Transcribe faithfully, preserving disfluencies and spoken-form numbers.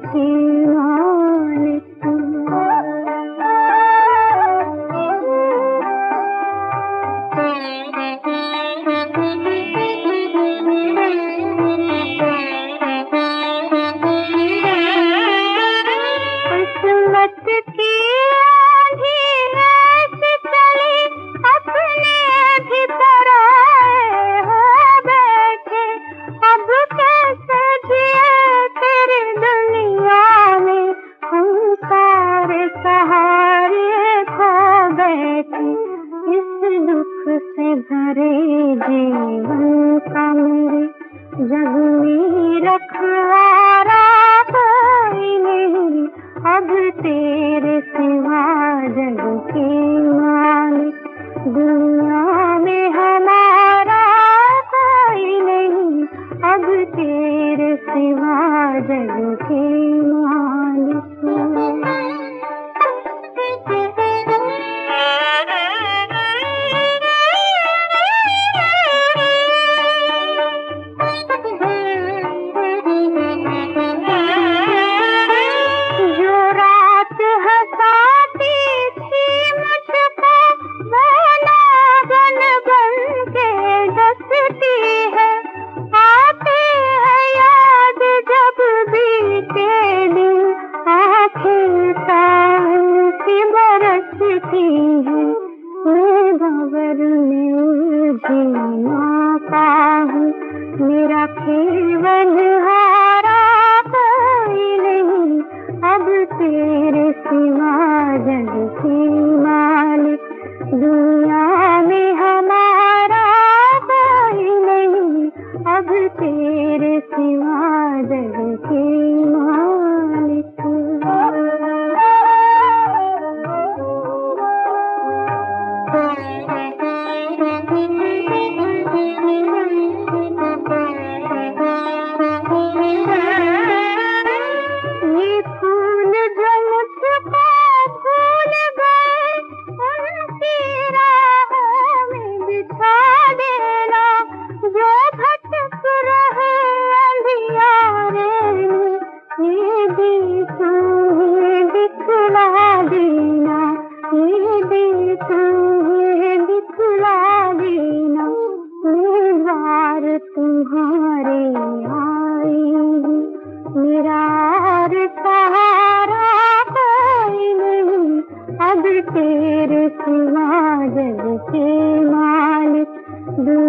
के मालिक। किस्मत की आंधी ऐसी चली, अपने भी पराए हो बैठे। अब कैसे जिए तेरी दुनिया में, हम सारे सहारे खो बैठे। इस दुख से भरे जीवन का मेरे जग में रखवारा कोई नहीं, अब तेरे सिवा जग के मालिक। दुनिया में हमारा कोई नहीं, अब तेरे सिवा जग के मालिक। मेरा केवल हारा कोई नहीं, अब तेरे सिवा जग के मालिक। दुनिया में हमारा कोई नहीं, अब तेरे सिवा जग के मालिक। ये फूल जो मुझको भूल गए, उनकी राहों में बिछा देना। जो भटक रहे अंधियारे में, ये भी तुम्हें दिखला देना, ये भी तुम्हें दिखला देना। निगार तुम्हारे आई हूँ, मेरा और सहारा कोई नहीं, अब तेरे सिवा जग के मालिक।